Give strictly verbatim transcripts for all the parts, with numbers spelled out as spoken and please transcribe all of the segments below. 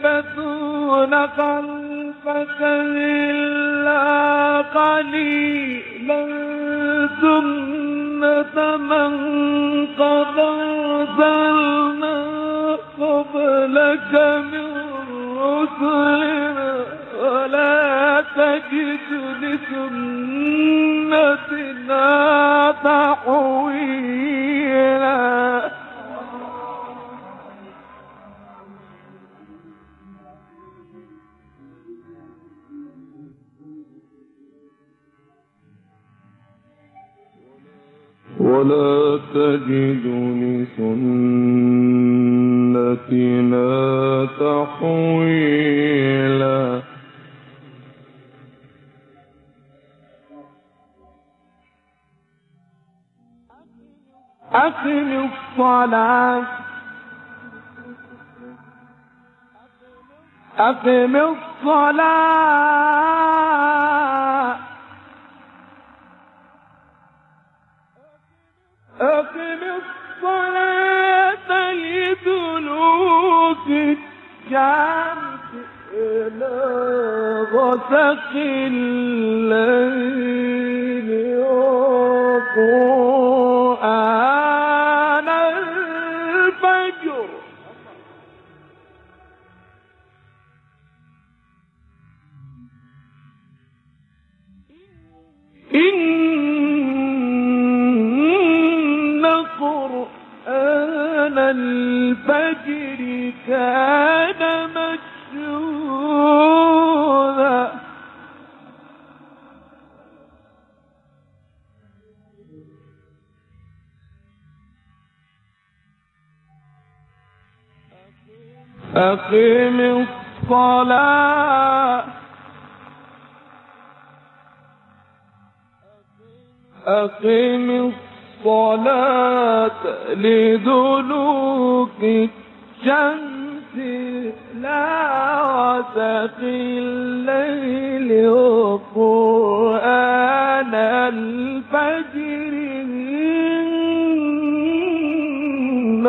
يلبثون خلفك إلا قليلا سنة من قد أرسلنا قبلك من رسلنا ولا تجد لسنتنا تحويلا. ولا تجد لسنتنا تحويلا. أقم الصلاة أقم الصلاة أقم الصلاة لدلوك الشمس إلى غسق الليل وقرآن الفجر إن قرآن الفجر كان مشهودا. أقم الصلاة أقم الصلاة لدلوك الشمس إلى غسق الليل وقرآن الفجر إن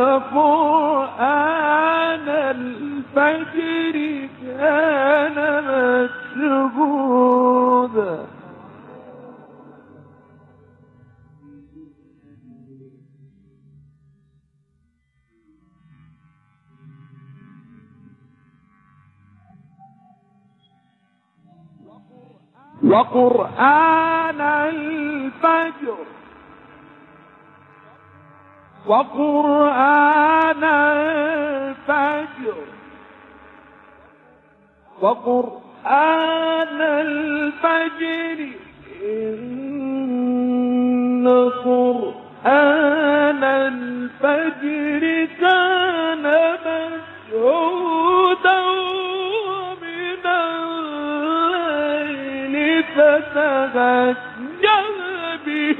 قرآن الفجر كان مشهودا. وقرآن الفجر وقرآن الفجر وقرآن الفجر إن قرآن الفجر كان مشهودا. ومن الليل فتهجد به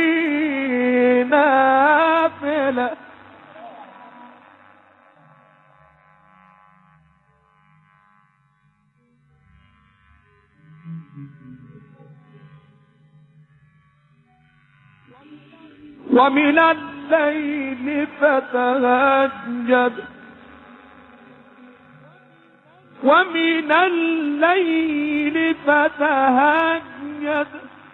نافلة ومن الليل فتهجد ومن الليل فتهجد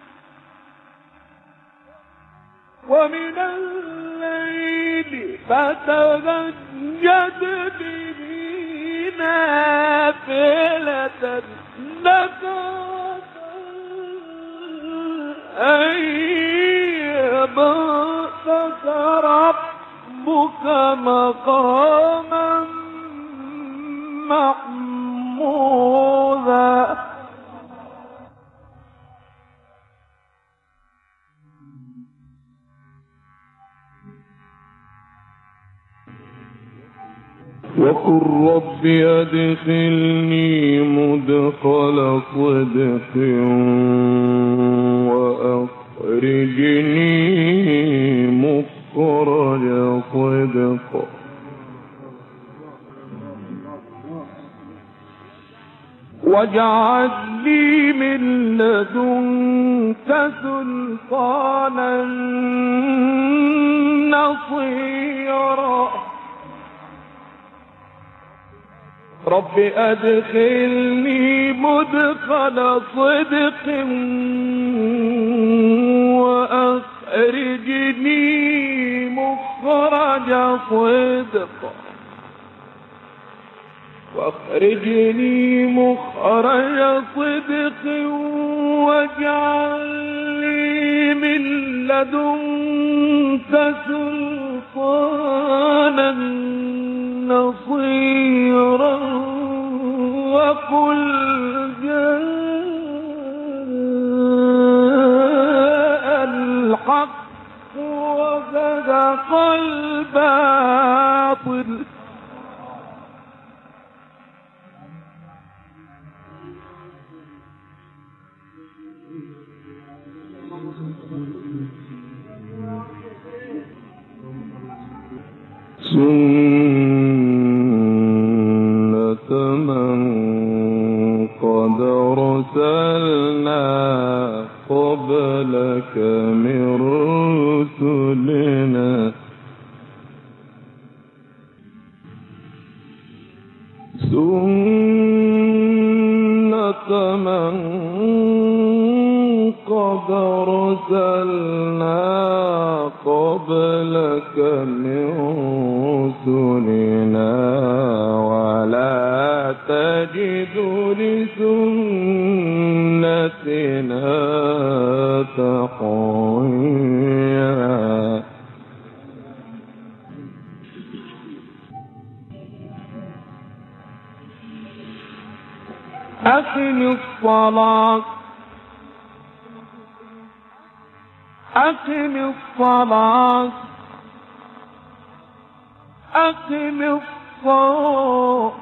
ومن الليل فتهجد به نافلة لك أن يبعثك ربك مقاما محمودا. وقل رب أدخلني مدخل صدق وأخرجني مخرج صدق واجعل لي من لدنك سلطانا نصيرا رب أدخلني مدخل صدق وأخرجني مخرج صدق واخرجني مخرج صدق واجعل لي من لدنك سلطانا نصيرا وقل جاء الحق وصدق الباطل سنة من قد أرسلنا قبلك من رسلنا سنة من قد أرسلنا قبلك من رسلنا ولا تجد لسنتنا تحويلا أقم الصلاة أقم الصلاة أقم الصلاة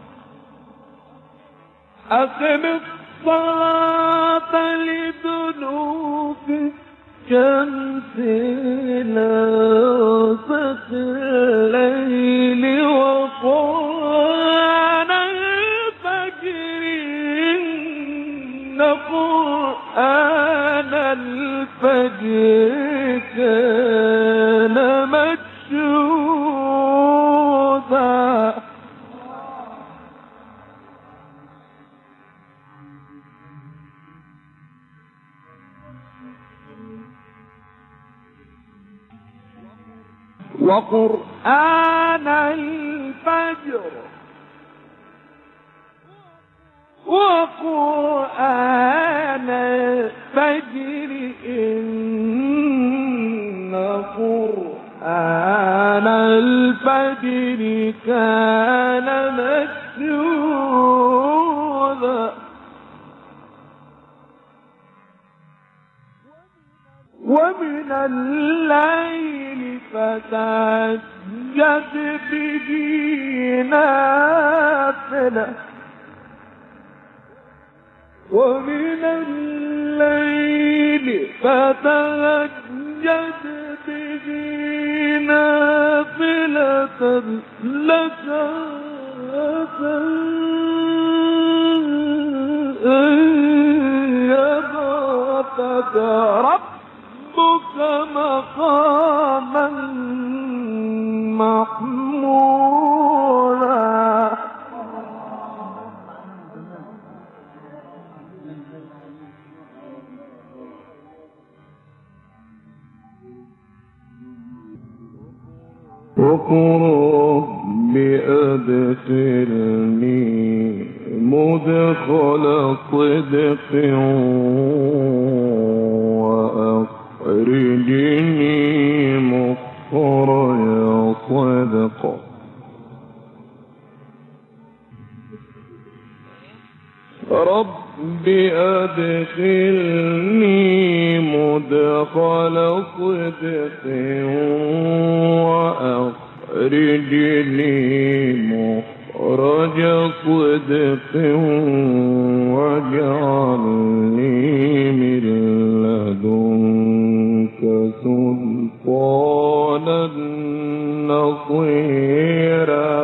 أقم الصلاة لدلوك الشمس إلى غسق الليل وقرآن الفجر إن قرآن الفجر كان مشهودا وقرآن الفجر وقرآن الفجر إن قرآن الفجر كان مشهودا ومن الليل فتهجد به نافلة ومن الليل فتهجد به نافلة لك عسى أن يبعثك ربك مقاما محمودا وقل رب أدخلني مدخل صدق وأخرجني مخرج صدق رب أدخلني مدخل صدق وأخرجني مخرج صدق واجعل لي من لدنك سلطانا نصيرا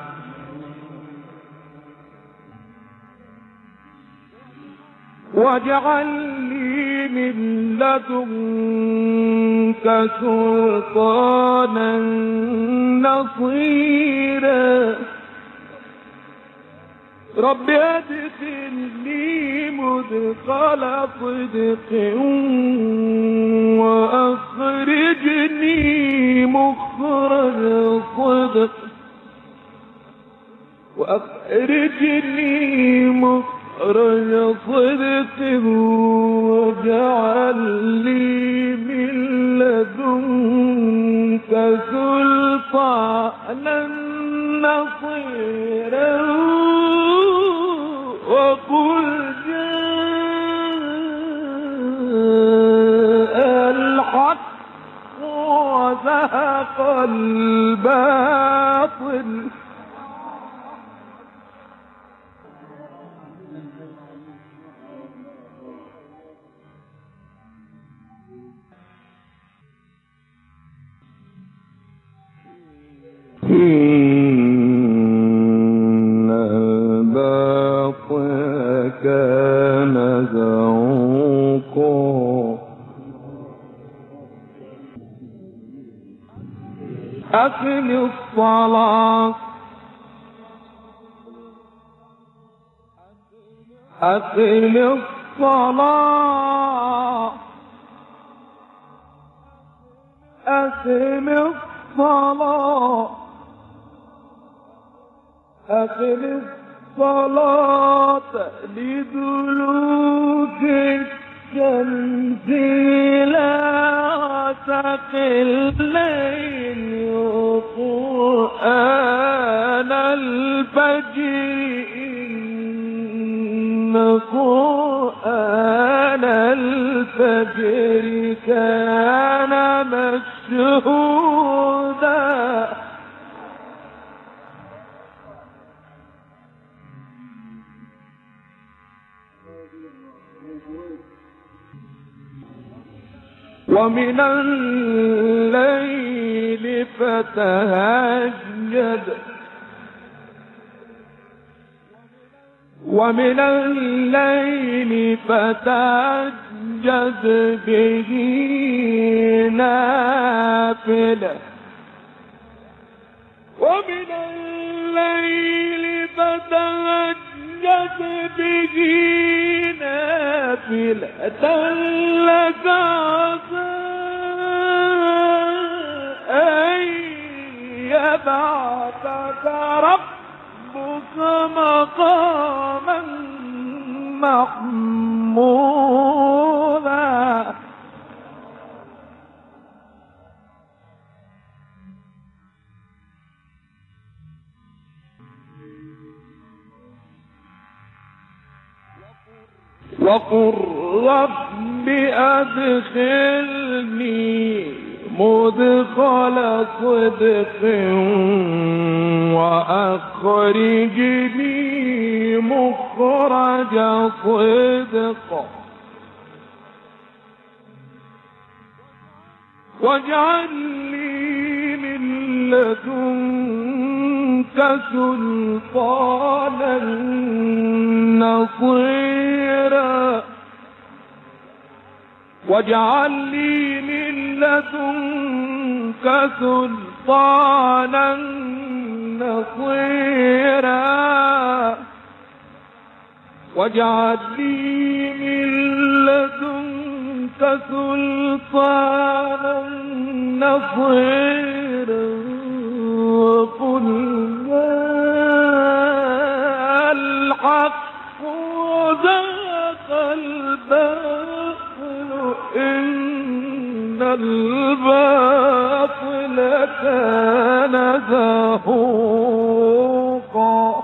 واجعل لي من لدنك سلطانا نصيرا رب أدخلني مدخل صدق وأخرجني مخرج صدق وأخرجني مخرج صدق واجعل لي من لدنك سلطانا نصيرا وقل جاء الحق وزهق الباطل إن الباطل كان زهوقا أقم الصلاة أقم الصلاة أقم الصلاة أقم الصلاة لدلوك الشمس إلى غسق الليل وقرآن الفجر إن قرآن الفجر كان مشهودا ومن الليل فتهجد ومن الليل فتهجد به نافلة ومن الليل فتهجد به نافلة لك عسى أن يبعثك ربك مقاما محمودا وقل رب أدخلني مدخل صدق وأخرجني مخرج صدق واجعل لي من لدنك سلطانا نصيرا واجعل لي من لدنك سلطانا نصيرا واجعل لي من لدنك سلطانا نصيرا وقل جاء الحق وزهق الباطل إن الباطل كان زهوقا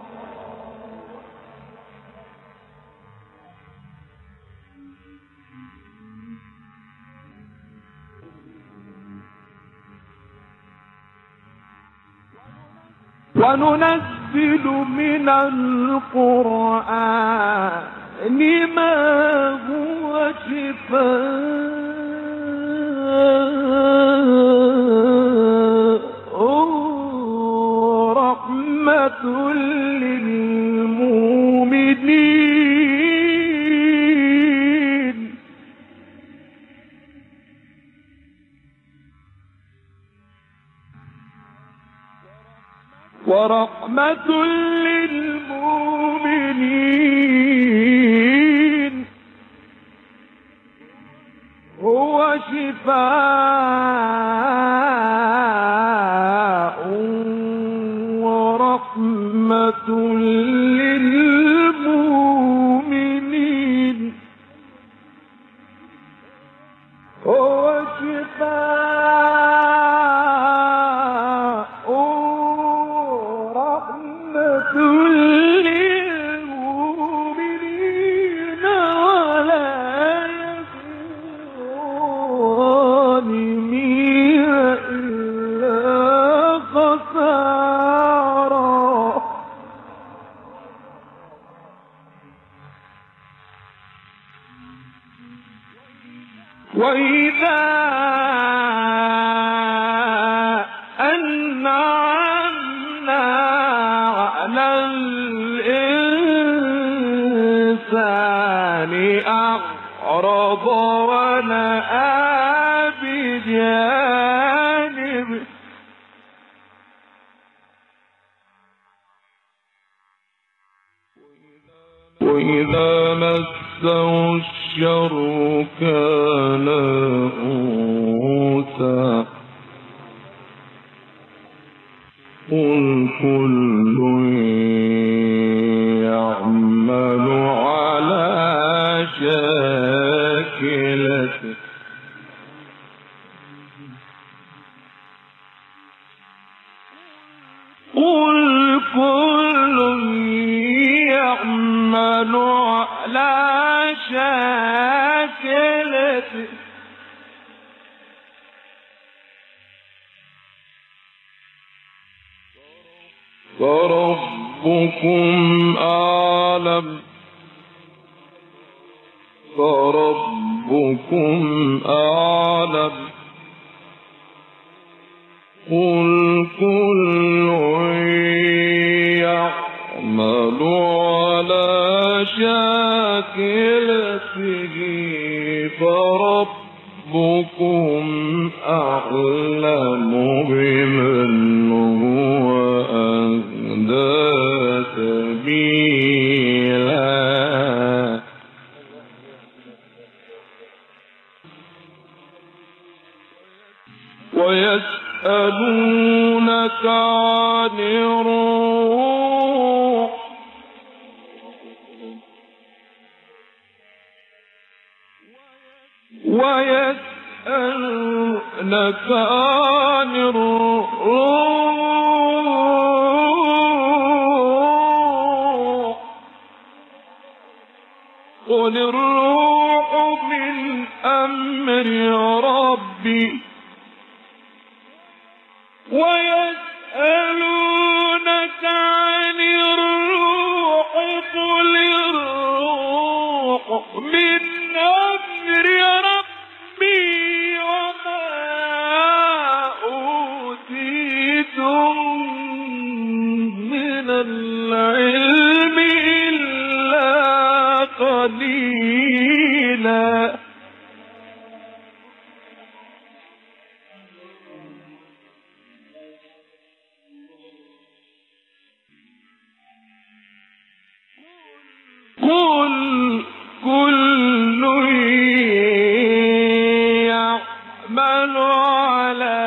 وننزل من القرآن ما هو شفاء رحمة للمؤمنين ورحمة للمؤمنين وشفاء ورحمة للمؤمنين هو شفاء ورحمة للمؤمنين ولا يزيد الظالمين إلا خسارا وإذا أنعمنا على الإنسان أعرض ونأى بجانبه وإذا مسه الشر كان يئوسا قل كل يعمل على شاكلته قل كل يعمل على شاكلته فربكم أعلم فربكم أعلم قل كل يعمل على شاكلته فربكم أعلم بمن هو أهدى سبيلا ويسألونك عن الروح ويسألونك عن الروح قل الروح من أمر ربي ويسألونك عن الروح قل الروح من أمر ربي وما أوتيتم من العلم إلا قليلا قل كل يعمل على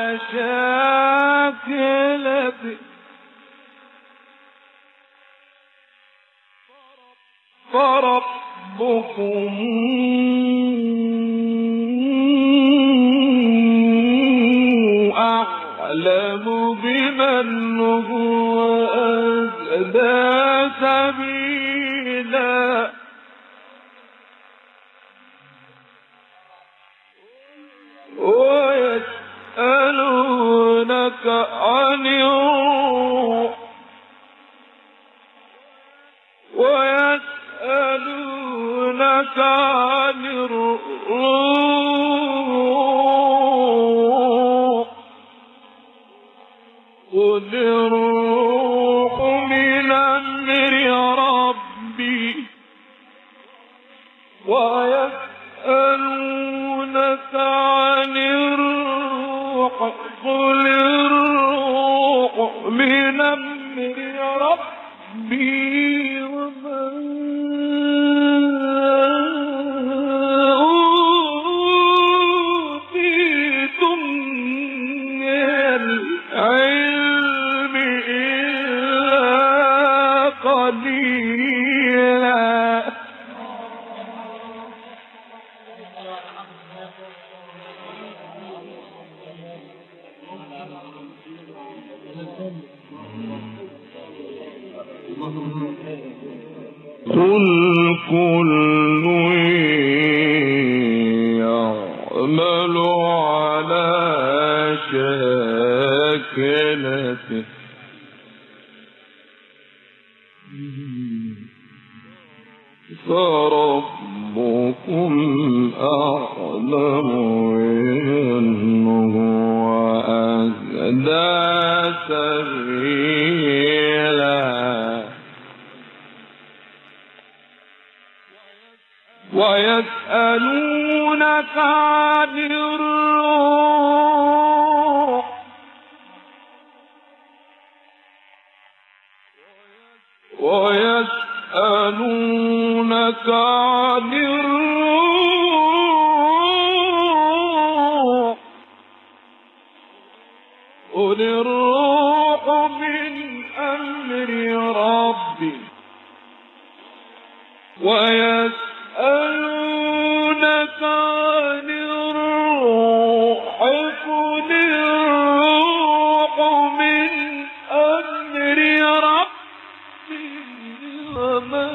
شاكلته فربكم أعلم بمن هو أهدى سبيلا ويسألونك عن الروح ويسألونك عن الروح قل الروح من أمر ربي ويسألونك عن الروح قل الروح من أمر ربي وما قليلا قل كل يعمل على شاكلته فربكم أعلم إن هو أهدى سبيلا ويسألونك عن الروح ويسألونك عن الروح قل الروح من أمر ربي ويسألونك عن الروح قل الروح من أمر ربي وما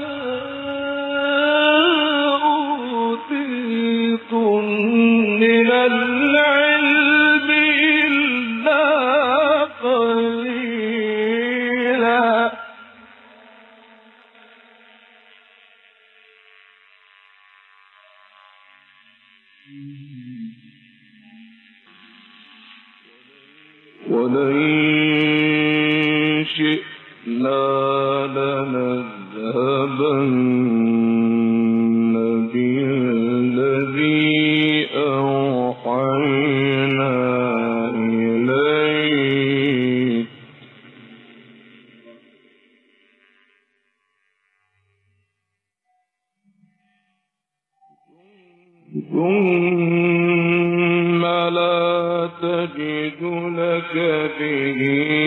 أوتيتم من العلم إلا قليلا ولئن شئنا لنذهبن بالذي أوحينا إليك ثم لا تجد لك به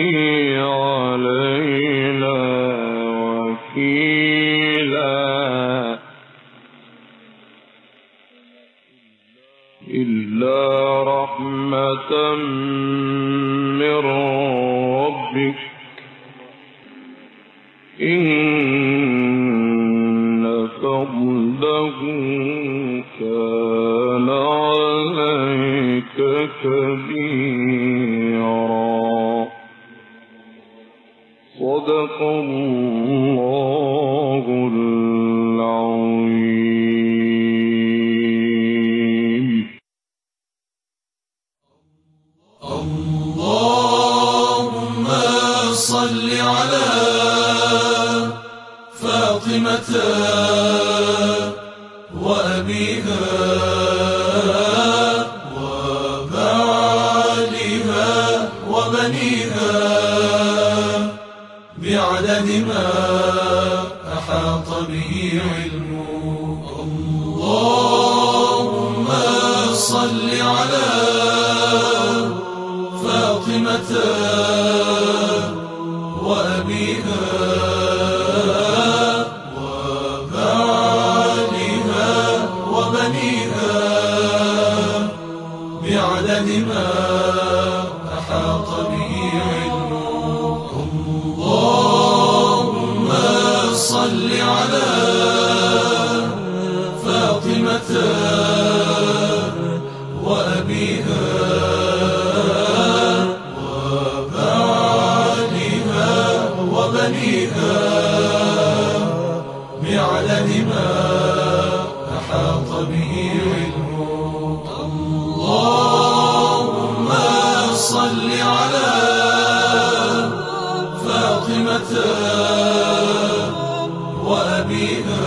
علينا وكيلا إلا رحمة من ربك إن فضله كان عليك كبيرا صدق الله العظيم. اللهم صل على فاطمة وأبيها وبعلها وبنيها بعدد ما أحاط به علمه. اللهم صل على فاطمة وأبيها وبعلها وبنيها بعدد ما أحاط به علمه. اللهم صل على فاطمة وأبيها وبنيها بعدد ما أحاط به علمه. اللهم صل على فاطمة وأبيها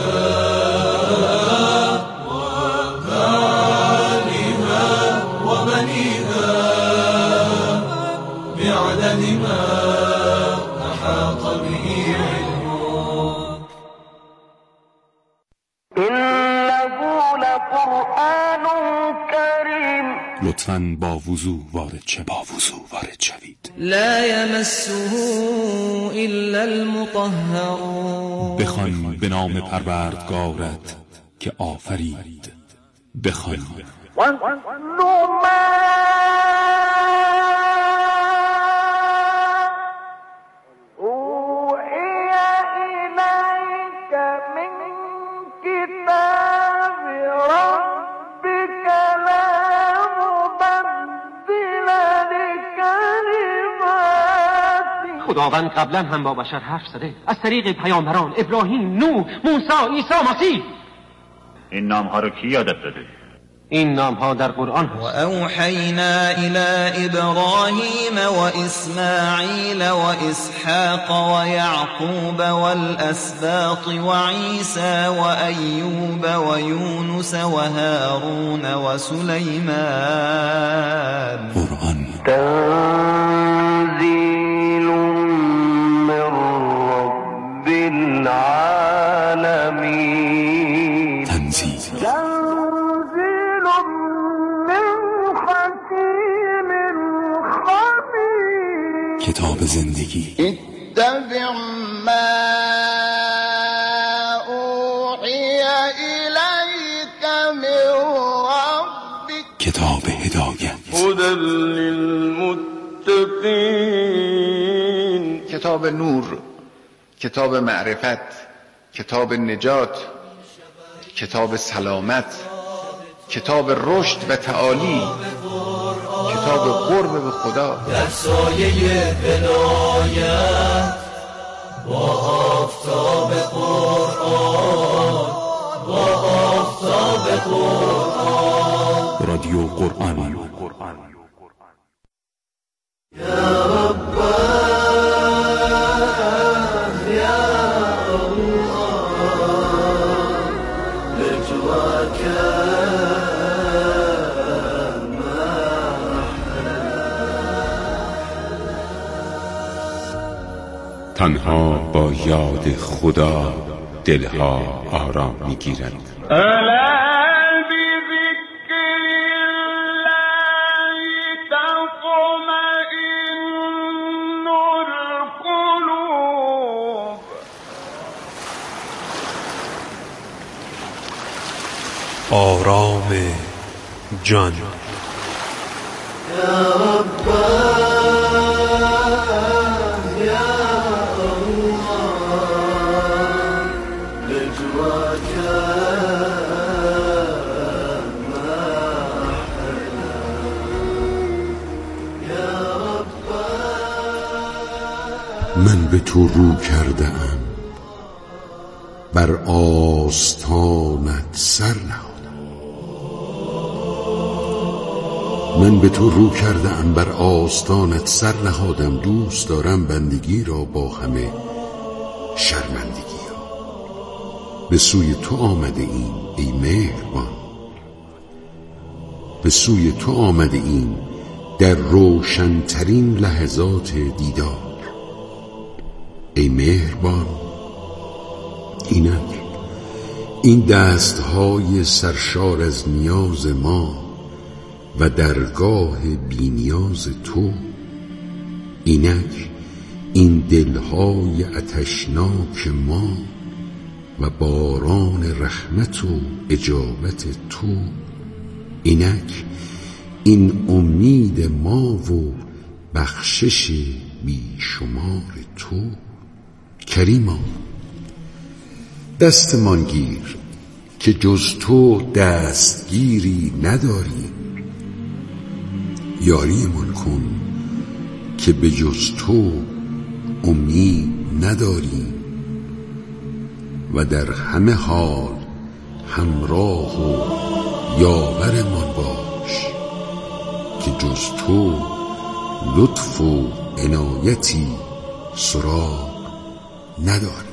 وبعلها وبنيها بعدد ما أحاط به علمه. إنه لقرآن كريم. لطفاً با وضوح وارد شوید. با وضوح وارد شوید. لا يمسه إلا المطهرون. بخوان به نام پروردگارت که آفرید. بخوان خداوند قبلا هم با بشر حرف زده از طریق پیامبران ابراهیم، نوح، موسی، عیسی، مسیح. این نام ها رو کی یادت داده؟ این نام ها در قرآن هست. و اوحینا الی ابراهیم و اسماعیل و اسحاق و یعقوب والاسباط و عیسی و ایوب و یونس و هارون و سلیمان. قرآن تنزیل من رب العالمین. تنزیل کتاب زندگی. اتبع ما اوحی الیک من ربک. کتاب هدایت. هدی للمتقین. کتاب نور، کتاب معرفت، کتاب نجات، کتاب سلامت، کتاب رشد و تعالی، کتاب قرب به خدا. در سایه ولایت با آفتاب قرآن، با آفتاب قرآن. رادیو قرآن. یا رب یا الله لجواک تنها با یاد خدا دلها آرام میگیرند. الا بذکر الله تطمئن القلوب. آرام جان. یا رب من به تو رو کرده ام، بر آستانت سر نهادم. من به تو رو کرده ام، بر آستانت سر نهادم. دوست دارم بندگی را با همه شرمندگی ها. به سوی تو آمده این ای مهربان، به سوی تو آمده این در روشنترین لحظات دیدار. ای مهربان، اینک این دستهای سرشار از نیاز ما و درگاه بینیاز تو. اینک این دلهای آتشناک ما و باران رحمت و اجابت تو. اینک این امید ما و بخشش بیشمار تو. کریما، دستمان گیر که جز تو دستگیری نداریم. یاریمان کن که به جز تو امید نداریم. و در همه حال همراه و یاورمان باش که جز تو لطف و عنایتی سراغ ندارد.